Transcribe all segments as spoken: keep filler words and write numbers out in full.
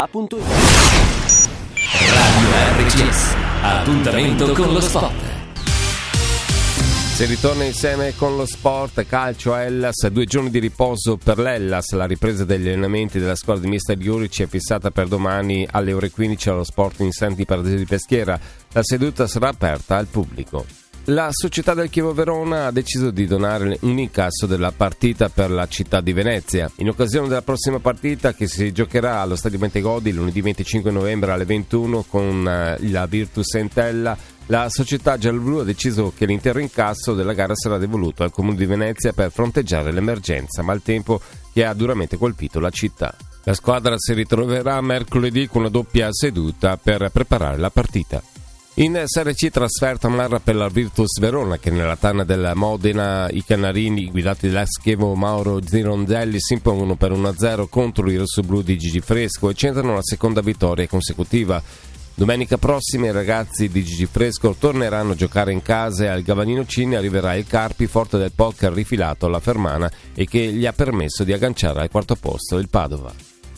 punto it. Radio R C S, appuntamento con lo sport. Si ritorna insieme con lo sport. Calcio Hellas, due giorni di riposo per l'Hellas. La ripresa degli allenamenti della squadra di mister Juric è fissata per domani alle ore quindici allo Sporting Santi Paradiso di Peschiera. La seduta sarà aperta al pubblico. La società del Chievo Verona ha deciso di donare un incasso della partita per la città di Venezia. In occasione della prossima partita, che si giocherà allo Stadio Bentegodi lunedì venticinque novembre alle ventuno con la Virtus Entella, la società gialloblu ha deciso che l'intero incasso della gara sarà devoluto al Comune di Venezia per fronteggiare l'emergenza maltempo che ha duramente colpito la città. La squadra si ritroverà mercoledì con una doppia seduta per preparare la partita. In Serie C trasferta amara per la Virtus Verona, che nella tana della Modena i canarini guidati dall'ex-chievo Mauro Zirondelli si impongono per uno a zero contro i rossoblù di Gigi Fresco e centrano la seconda vittoria consecutiva. Domenica prossima i ragazzi di Gigi Fresco torneranno a giocare in casa e al Gavagnino Cini arriverà il Carpi, forte del poker rifilato alla Fermana e che gli ha permesso di agganciare al quarto posto il Padova.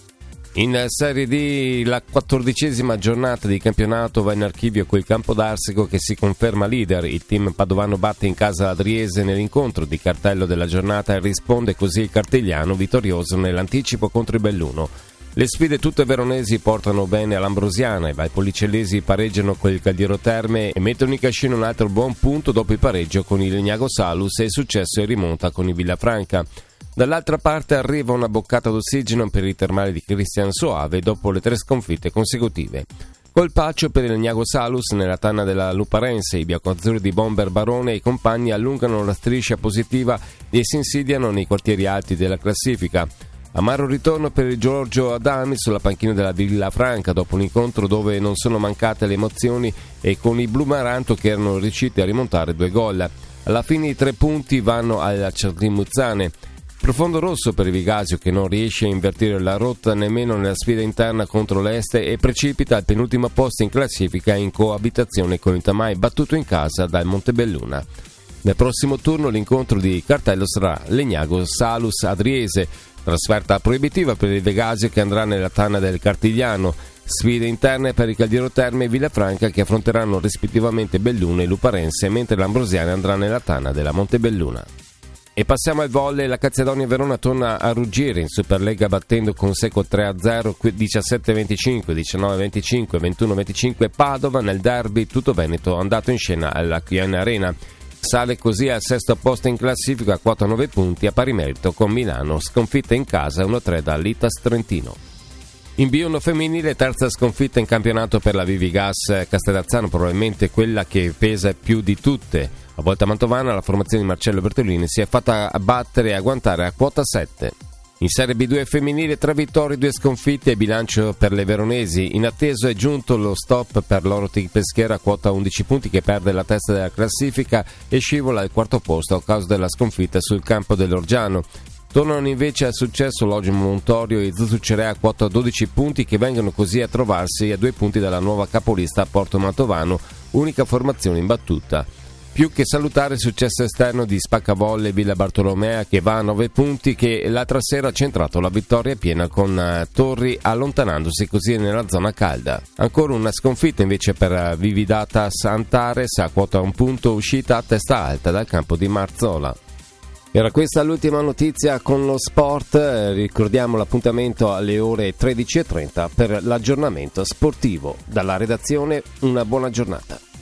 In Serie D la quattordicesima giornata di campionato va in archivio col Campodarsego che si conferma leader. Il team padovano batte in casa Adriese nell'incontro di cartello della giornata e risponde così il cartigliano vittorioso nell'anticipo contro il Belluno. Le sfide tutte veronesi portano bene all'Ambrosiana, i valpolicellesi pareggiano con il Caldiero Terme e mettono in cascina un altro buon punto dopo il pareggio con il Legnago Salus e il successo in rimonta con il Villafranca. Dall'altra parte arriva una boccata d'ossigeno per i termali di Cristian Soave dopo le tre sconfitte consecutive. Colpaccio per il Legnago Salus nella tanna della Luparense, i biancoazzurri di Bomber Barone e i compagni allungano la striscia positiva e si insidiano nei quartieri alti della classifica. Amaro ritorno per il Giorgio Adami sulla panchina della Villafranca dopo un incontro dove non sono mancate le emozioni e con i Blu Maranto che erano riusciti a rimontare due gol. Alla fine i tre punti vanno alla Cerdimuzzane. Profondo rosso per Vigasio che non riesce a invertire la rotta nemmeno nella sfida interna contro l'Este e precipita al penultimo posto in classifica in coabitazione con il Tamai battuto in casa dal Montebelluna. Nel prossimo turno l'incontro di cartello sarà Legnago Salus Adriese, trasferta proibitiva per il Vigasio che andrà nella tana del Cartigliano, sfide interne per il Caldiero Terme e Villafranca che affronteranno rispettivamente Belluno e Luparense, mentre l'Ambrosiana andrà nella tana della Montebelluna. E passiamo al volley, la Calzedonia Verona torna a ruggire in Superlega battendo con secco tre a zero, diciassette venticinque, diciannove venticinque, ventuno venticinque Padova nel derby tutto Veneto andato in scena alla Chiana Arena. Sale così al sesto posto in classifica a quattro a nove punti a pari merito con Milano, sconfitta in casa uno a tre dall'Itas Trentino. In B uno femminile, terza sconfitta in campionato per la Vivigas Castellazzano, probabilmente quella che pesa più di tutte. A Volta Mantovana la formazione di Marcello Bertolini si è fatta abbattere e agguantare a quota sette. In Serie B due femminile tre vittorie, due sconfitte e bilancio per le veronesi. In atteso è giunto lo stop per l'Orotic Peschiera a quota undici punti che perde la testa della classifica e scivola al quarto posto a causa della sconfitta sul campo dell'Orgiano. Tornano invece al successo l'Ogimo Montorio e Zuzuccerea a quota dodici punti che vengono così a trovarsi a due punti dalla nuova capolista Porto Mantovano, unica formazione imbattuta. Più che salutare il successo esterno di Spaccavolle e Villa Bartolomea che va a nove punti che l'altra sera ha centrato la vittoria piena con uh, Torri allontanandosi così nella zona calda. Ancora una sconfitta invece per uh, Vividatas Antares a quota un punto uscita a testa alta dal campo di Marzola. Era questa l'ultima notizia con lo sport, eh, ricordiamo l'appuntamento alle ore tredici e trenta per l'aggiornamento sportivo. Dalla redazione una buona giornata.